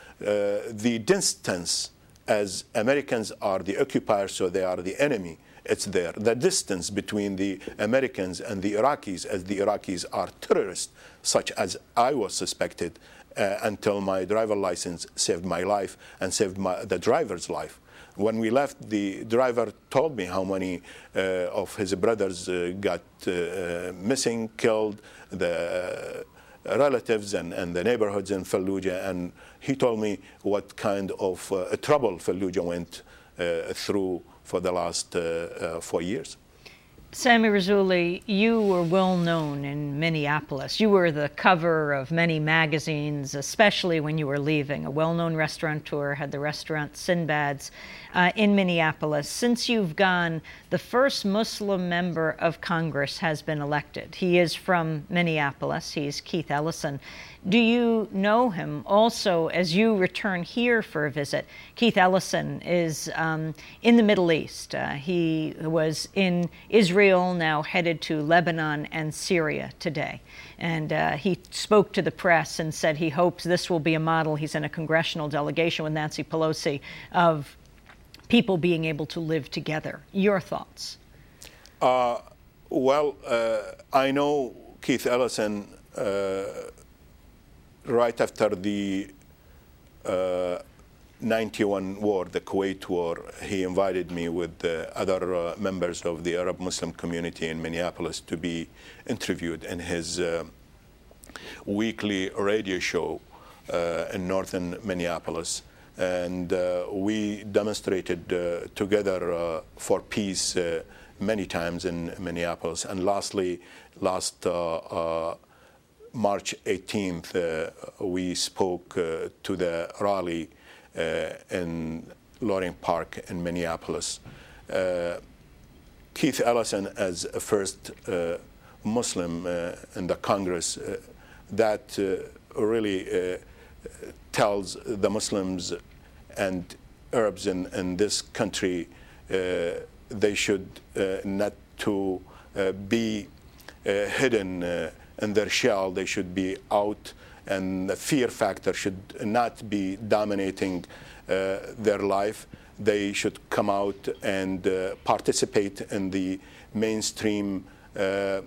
Uh, the distance, as Americans are the occupiers, so they are the enemy, it's there. The distance between the Americans and the Iraqis, as the Iraqis are terrorists, such as I was suspected, uh, until my driver license saved my life and saved my, the driver's life. When we left, the driver told me how many uh, of his brothers uh, got uh, missing, killed, the uh, relatives and, and the neighborhoods in Fallujah, and he told me what kind of uh, trouble Fallujah went uh, through for the last uh, uh, four years. Sami Rassouli, you were well known in Minneapolis. You were the cover of many magazines, especially when you were leaving. A well-known restaurateur, had the restaurant Sinbad's uh, in Minneapolis. Since you've gone, the first Muslim member of Congress has been elected. He is from Minneapolis. He's Keith Ellison. Do you know him? Also, as you return here for a visit, Keith Ellison is um, in the Middle East. Uh, he was in Israel, now headed to Lebanon and Syria today. And uh, he spoke to the press and said he hopes this will be a model. He's in a congressional delegation with Nancy Pelosi of people being able to live together. Your thoughts? Uh, well, uh, I know Keith Ellison uh, right after the uh, ninety-one war, the Kuwait war. He invited me with uh, other uh, members of the Arab Muslim community in Minneapolis to be interviewed in his uh, weekly radio show uh, in northern Minneapolis. And uh, we demonstrated uh, together uh, for peace uh, many times in Minneapolis. And lastly, last uh, uh, March eighteenth, uh, we spoke uh, to the rally uh, in Loring Park in Minneapolis. Uh, Keith Ellison, as a first uh, Muslim uh, in the Congress, uh, that uh, really uh, tells the Muslims and Arabs in, in this country uh, they should uh, not to uh, be uh, hidden uh, in their shell. They should be out, and the fear factor should not be dominating uh, their life. They should come out and uh, participate in the mainstream uh, uh,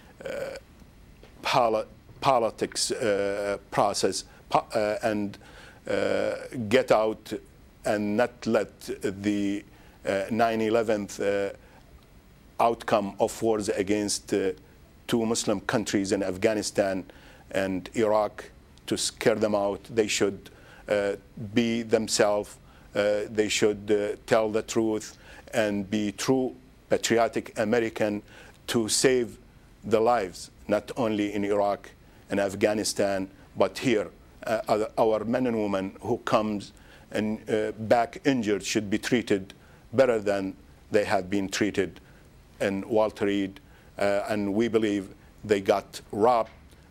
poli politics uh, process po uh, and uh, get out and not let the nine eleven uh, outcome of wars against uh, two Muslim countries in Afghanistan and Iraq to scare them out. They should uh, be themselves. Uh, they should uh, tell the truth and be true patriotic American to save the lives, not only in Iraq and Afghanistan, but here. Uh, our men and women who comes and uh, back injured should be treated better than they have been treated in Walter Reed. Uh, and we believe they got robbed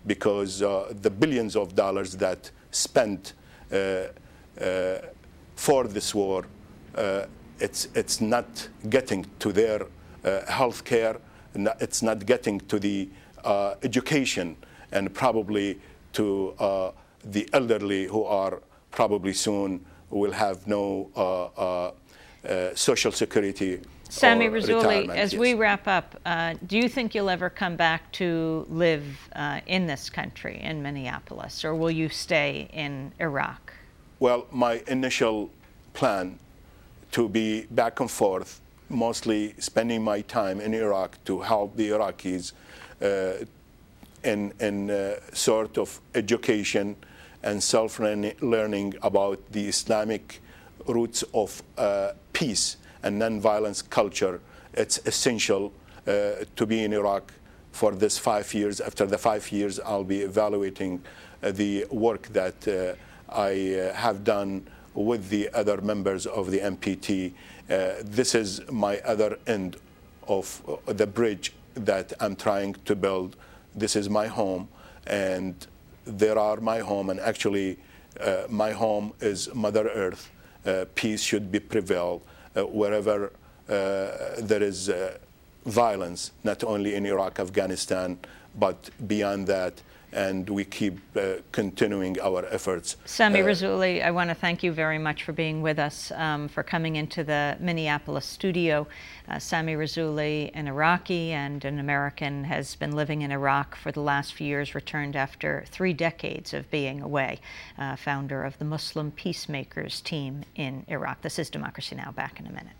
because uh, the billions of dollars that spent uh, uh, for this war, uh, it's, it's not getting to their uh, health care, it's not getting to the uh, education, and probably to uh, the elderly who are probably soon will have no uh, uh, uh, social security. Sami Rasooli, as yes. we wrap up, uh, do you think you'll ever come back to live uh, in this country, in Minneapolis, or will you stay in Iraq? Well, my initial plan to be back and forth, mostly spending my time in Iraq to help the Iraqis uh, in, in uh, sort of education and self-learning about the Islamic roots of uh, peace and non-violence culture. It's essential uh, to be in Iraq for this five years. After the five years, I'll be evaluating uh, the work that uh, I uh, have done with the other members of the M P T. Uh, this is my other end of uh, the bridge that I'm trying to build. This is my home, and there are my home, and actually uh, my home is Mother Earth. Uh, peace should be prevail uh, wherever uh, there is uh, violence, not only in Iraq, Afghanistan, but beyond that. And we keep uh, continuing our efforts. Sami uh, Rasooli, I want to thank you very much for being with us, um, for coming into the Minneapolis studio. Uh, Sami Rasooli, an Iraqi and an American, has been living in Iraq for the last few years, returned after three decades of being away, uh, founder of the Muslim Peacemakers team in Iraq. This is Democracy Now! Back in a minute.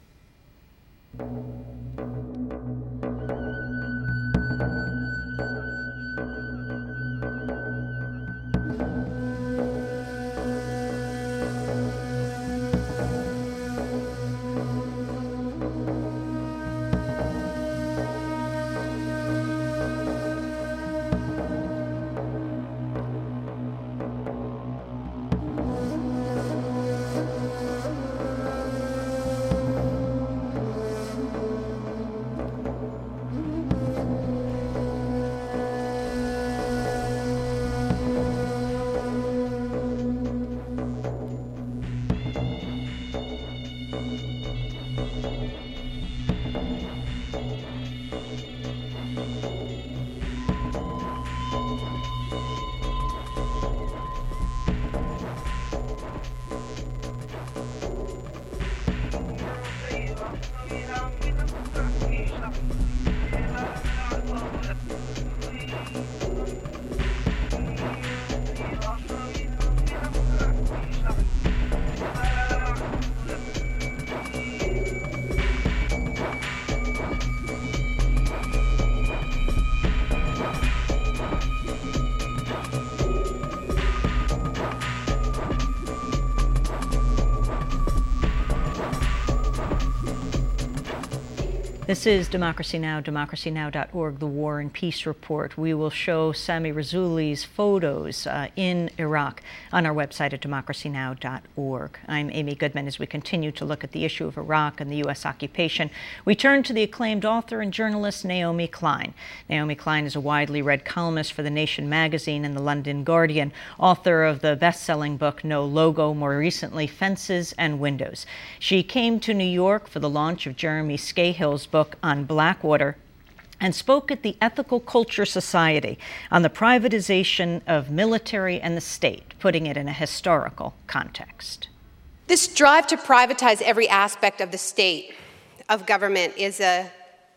This is Democracy Now!, democracy now dot org, the War and Peace Report. We will show Sami Rasooli's photos uh, in Iraq on our website at democracy now dot org. I'm Amy Goodman. As we continue to look at the issue of Iraq and the U S occupation, we turn to the acclaimed author and journalist Naomi Klein. Naomi Klein is a widely read columnist for The Nation magazine and The London Guardian, author of the best-selling book No Logo, more recently Fences and Windows. She came to New York for the launch of Jeremy Scahill's book on Blackwater and spoke at the Ethical Culture Society on the privatization of military and the state, putting it in a historical context. This drive to privatize every aspect of the state, of government, is a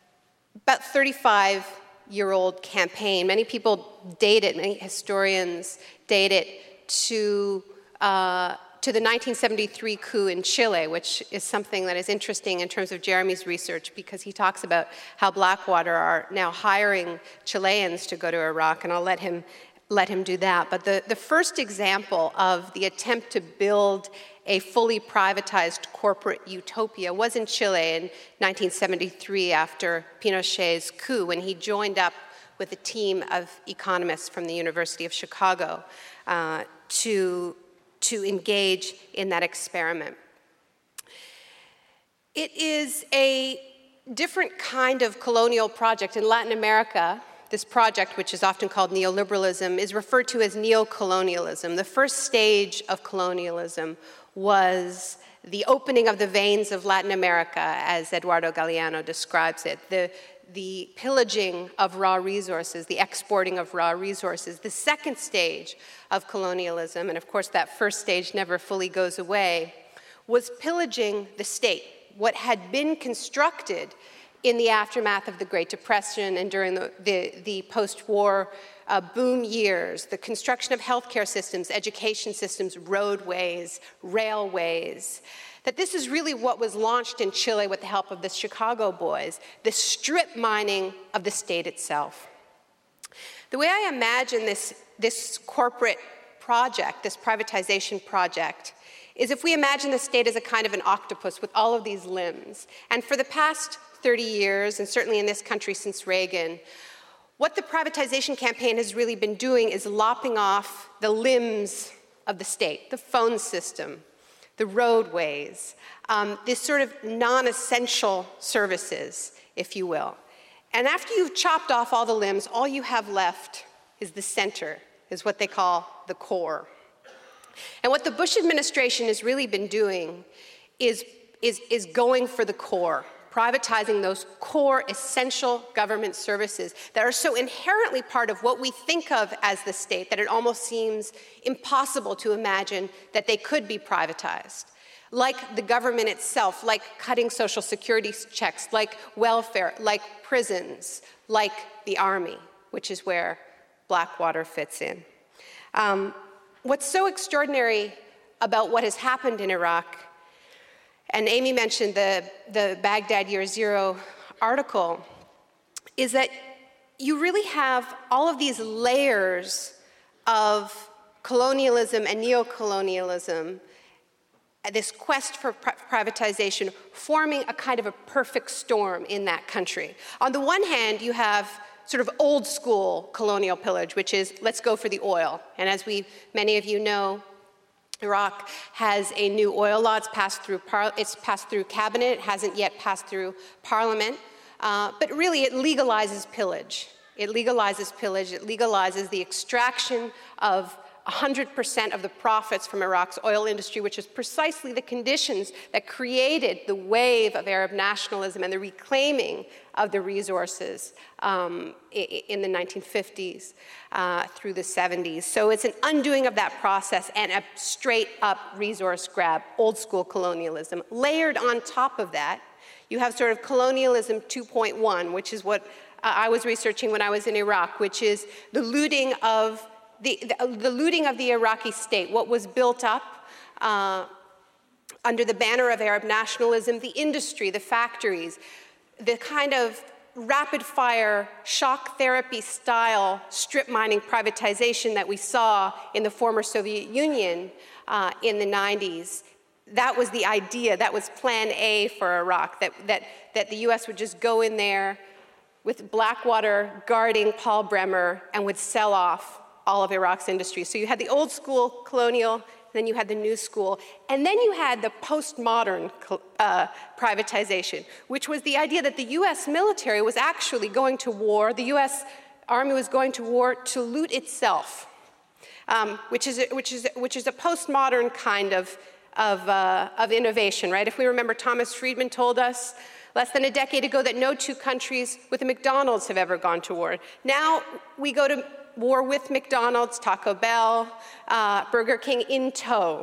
about thirty-five-year-old campaign. Many people date it, many historians date it to uh, to the nineteen seventy-three coup in Chile, which is something that is interesting in terms of Jeremy's research, because he talks about how Blackwater are now hiring Chileans to go to Iraq, and I'll let him let him do that. But the, the first example of the attempt to build a fully privatized corporate utopia was in Chile in nineteen seventy-three after Pinochet's coup, when he joined up with a team of economists from the University of Chicago uh, to to engage in that experiment. It is a different kind of colonial project. In Latin America, this project, which is often called neoliberalism, is referred to as neocolonialism. The first stage of colonialism was the opening of the veins of Latin America, as Eduardo Galeano describes it, the, the pillaging of raw resources, the exporting of raw resources. The second stage of colonialism, and of course that first stage never fully goes away, was pillaging the state, what had been constructed in the aftermath of the Great Depression and during the, the, the post-war uh, boom years, the construction of healthcare systems, education systems, roadways, railways, that this is really what was launched in Chile with the help of the Chicago Boys, the strip mining of the state itself. The way I imagine this, this corporate project, this privatization project, is if we imagine the state as a kind of an octopus with all of these limbs. And for the past thirty years, and certainly in this country since Reagan, what the privatization campaign has really been doing is lopping off the limbs of the state, the phone system, the roadways, um, this sort of non-essential services, if you will. And after you've chopped off all the limbs, all you have left is the center, is what they call the core. And what the Bush administration has really been doing is, is, is going for the core, privatizing those core essential government services that are so inherently part of what we think of as the state that it almost seems impossible to imagine that they could be privatized. Like the government itself, like cutting social security checks, like welfare, like prisons, like the army, which is where Blackwater fits in. Um, what's so extraordinary about what has happened in Iraq, and Amy mentioned the, the Baghdad Year Zero article, is that you really have all of these layers of colonialism and neocolonialism, this quest for pri- privatization, forming a kind of a perfect storm in that country. On the one hand, you have sort of old school colonial pillage, which is let's go for the oil. And as we, many of you know, Iraq has a new oil law. It's passed through, par- it's passed through cabinet. It hasn't yet passed through parliament. Uh, but really, it legalizes pillage. It legalizes pillage. It legalizes the extraction of one hundred percent of the profits from Iraq's oil industry, which is precisely the conditions that created the wave of Arab nationalism and the reclaiming of the resources um, in the nineteen fifties uh, through the seventies. So it's an undoing of that process and a straight-up resource grab, old-school colonialism. Layered on top of that, you have sort of colonialism two point one, which is what uh, I was researching when I was in Iraq, which is the looting of The, the, the looting of the Iraqi state, what was built up uh, under the banner of Arab nationalism, the industry, the factories, the kind of rapid-fire shock therapy style strip mining privatization that we saw in the former Soviet Union uh, in the nineties. That was the idea, that was plan A for Iraq, that, that, that the U S would just go in there with Blackwater guarding Paul Bremer and would sell off all of Iraq's industry. So you had the old school colonial, then you had the new school, and then you had the postmodern uh, privatization, which was the idea that the U S military was actually going to war, the U S Army was going to war to loot itself, um, which is a, which is which is a postmodern kind of of, uh, of innovation, right? If we remember, Thomas Friedman told us less than a decade ago that no two countries with a McDonald's have ever gone to war. Now we go to war with McDonald's, Taco Bell, uh, Burger King in tow.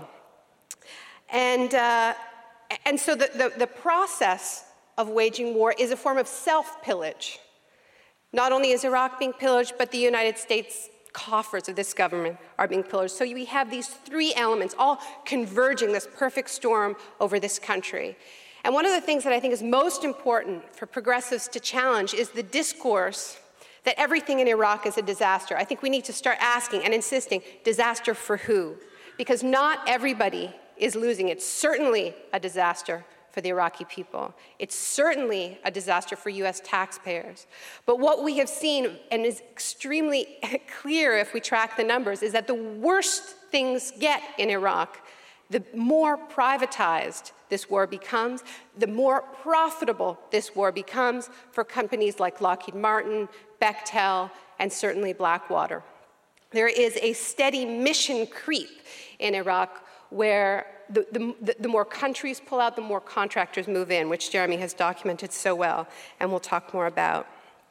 And, uh, and so the, the, the process of waging war is a form of self-pillage. Not only is Iraq being pillaged, but the United States coffers of this government are being pillaged. So we have these three elements all converging, this perfect storm over this country. And one of the things that I think is most important for progressives to challenge is the discourse that everything in Iraq is a disaster. I think we need to start asking and insisting, disaster for who? Because not everybody is losing. It's certainly a disaster for the Iraqi people. It's certainly a disaster for U S taxpayers. But what we have seen, and is extremely clear if we track the numbers, is that the worse things get in Iraq, the more privatized this war becomes, the more profitable this war becomes for companies like Lockheed Martin, Bechtel, and certainly Blackwater. There is a steady mission creep in Iraq where the, the, the more countries pull out, the more contractors move in, which Jeremy has documented so well, and we'll talk more about.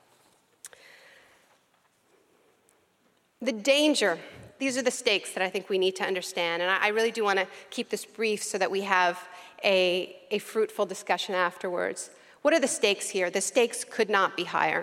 The danger, these are the stakes that I think we need to understand, and I, I really do want to keep this brief so that we have a, a fruitful discussion afterwards. What are the stakes here? The stakes could not be higher.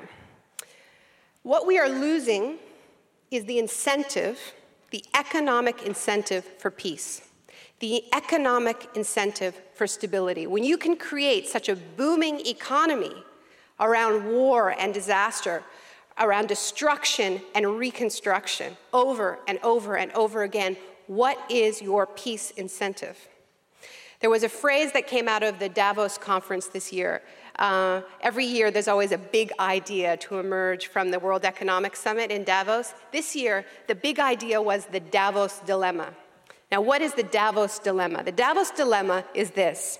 What we are losing is the incentive, the economic incentive for peace, the economic incentive for stability. When you can create such a booming economy around war and disaster, around destruction and reconstruction, over and over and over again, what is your peace incentive? There was a phrase that came out of the Davos conference this year. Uh, every year, there's always a big idea to emerge from the World Economic Summit in Davos. This year, the big idea was the Davos dilemma. Now, what is the Davos dilemma? The Davos dilemma is this.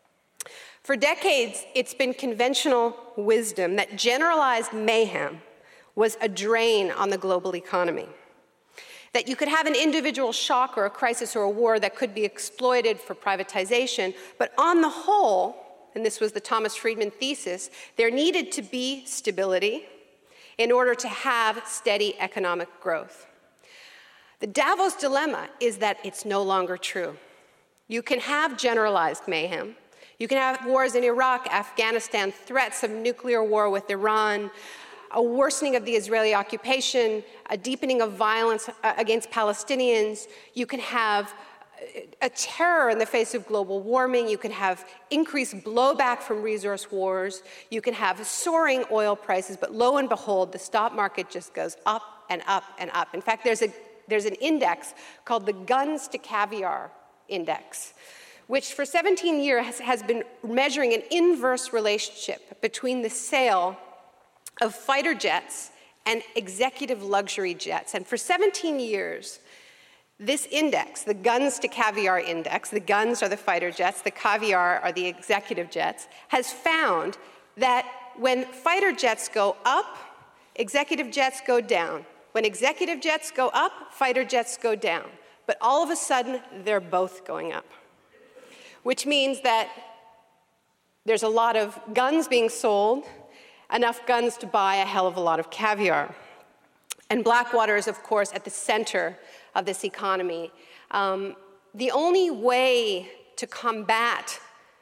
For decades, it's been conventional wisdom that generalized mayhem was a drain on the global economy. That you could have an individual shock or a crisis or a war that could be exploited for privatization, but on the whole, and this was the Thomas Friedman thesis, there needed to be stability in order to have steady economic growth. The Davos dilemma is that it's no longer true. You can have generalized mayhem. You can have wars in Iraq, Afghanistan, threats of nuclear war with Iran, a worsening of the Israeli occupation, a deepening of violence against Palestinians. You can have a terror in the face of global warming. You can have increased blowback from resource wars. You can have soaring oil prices, but lo and behold, the stock market just goes up and up and up. In fact, there's, a, there's an index called the Guns to Caviar Index, which for seventeen years has, has been measuring an inverse relationship between the sale of fighter jets and executive luxury jets. And for seventeen years, this index, the Guns to Caviar Index, the guns are the fighter jets, the caviar are the executive jets, has found that when fighter jets go up, executive jets go down. When executive jets go up, fighter jets go down. But all of a sudden, they're both going up, which means that there's a lot of guns being sold, enough guns to buy a hell of a lot of caviar. And Blackwater is, of course, at the center of this economy. Um, the only way to combat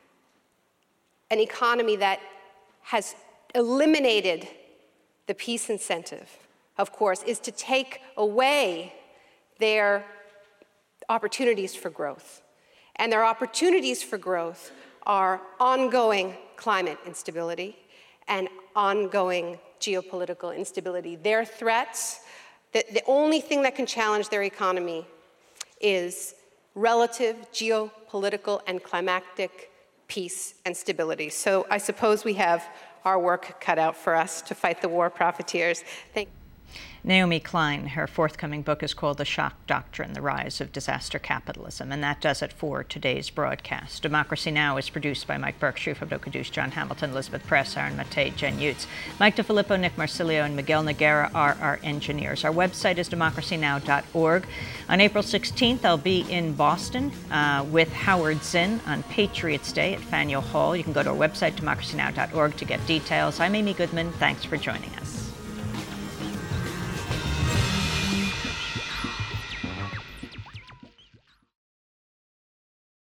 an economy that has eliminated the peace incentive, of course, is to take away their opportunities for growth. And their opportunities for growth are ongoing climate instability and ongoing geopolitical instability. Their threats, the, the only thing that can challenge their economy is relative geopolitical and climatic peace and stability. So I suppose we have our work cut out for us to fight the war profiteers. Thank you. Naomi Klein, her forthcoming book is called The Shock Doctrine, The Rise of Disaster Capitalism, and that does it for today's broadcast. Democracy Now! Is produced by Mike Burke, Shrif Abdo-Kadush, John Hamilton, Elizabeth Press, Aaron Matei, Jen Utz. Mike DeFilippo, Nick Marsilio, and Miguel Noguera are our engineers. Our website is democracy now dot org. On April sixteenth, I'll be in Boston uh, with Howard Zinn on Patriots Day at Faneuil Hall. You can go to our website, democracy now dot org, to get details. I'm Amy Goodman. Thanks for joining us.